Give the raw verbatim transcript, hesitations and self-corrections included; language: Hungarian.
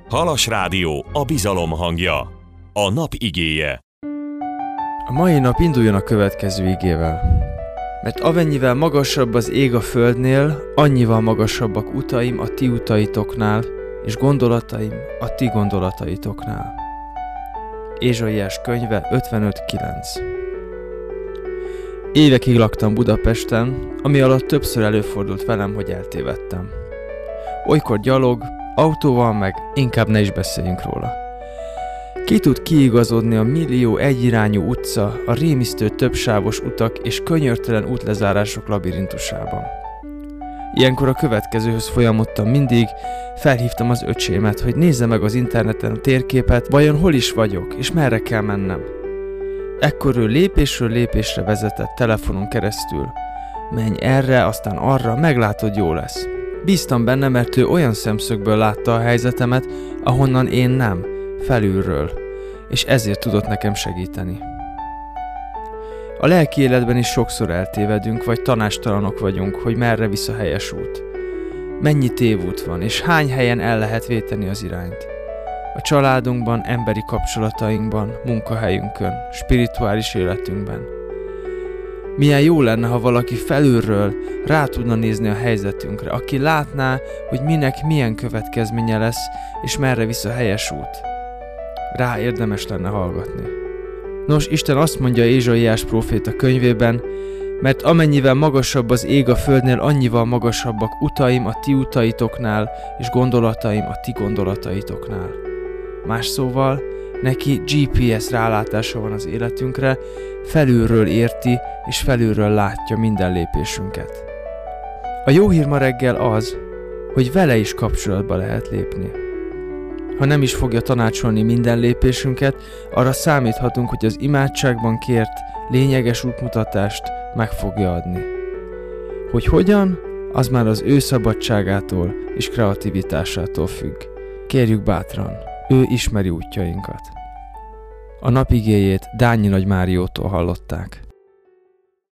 Halas Rádió, a bizalom hangja. A nap igéje. A mai nap induljon a következő igével. Mert amennyivel magasabb az ég a földnél, annyival magasabbak utaim a ti utaitoknál, és gondolataim a ti gondolataitoknál. Ézsaiás könyve ötvenöt kilenc. Évekig laktam Budapesten, ami alatt többször előfordult velem, hogy eltévedtem. Olykor gyalog, autóval meg inkább ne is beszéljünk róla. Ki tud kiigazodni a millió egyirányú utca, a rémisztő többsávos utak és könyörtelen útlezárások labirintusában. Ilyenkor a következőhöz folyamodtam mindig, felhívtam az öcsémet, hogy nézze meg az interneten a térképet, vajon hol is vagyok, és merre kell mennem. Ekkor ő lépésről lépésre vezetett telefonon keresztül. Menj erre, aztán arra, meglátod, jó lesz. Bíztam benne, mert ő olyan szemszögből látta a helyzetemet, ahonnan én nem, felülről, és ezért tudott nekem segíteni. A lelki életben is sokszor eltévedünk, vagy tanástalanok vagyunk, hogy merre visz a helyes út. Mennyi tévút van, és hány helyen el lehet véteni az irányt. A családunkban, emberi kapcsolatainkban, munkahelyünkön, spirituális életünkben. Milyen jó lenne, ha valaki felülről rá tudna nézni a helyzetünkre, aki látná, hogy minek milyen következménye lesz, és merre visz a helyes út. Rá érdemes lenne hallgatni. Nos, Isten azt mondja Ézsaiás próféta könyvében, mert amennyivel magasabb az ég a földnél, annyival magasabbak utaim a ti utaitoknál, és gondolataim a ti gondolataitoknál. Más szóval, neki gé pé es rálátása van az életünkre, felülről érti, és felülről látja minden lépésünket. A jó hír ma reggel az, hogy vele is kapcsolatba lehet lépni. Ha nem is fogja tanácsolni minden lépésünket, arra számíthatunk, hogy az imádságban kért lényeges útmutatást meg fogja adni. Hogy hogyan, az már az ő szabadságától és kreativitásától függ. Kérjük bátran, ő ismeri útjainkat. A nap igéjét Dányi Nagy Máriótól hallották.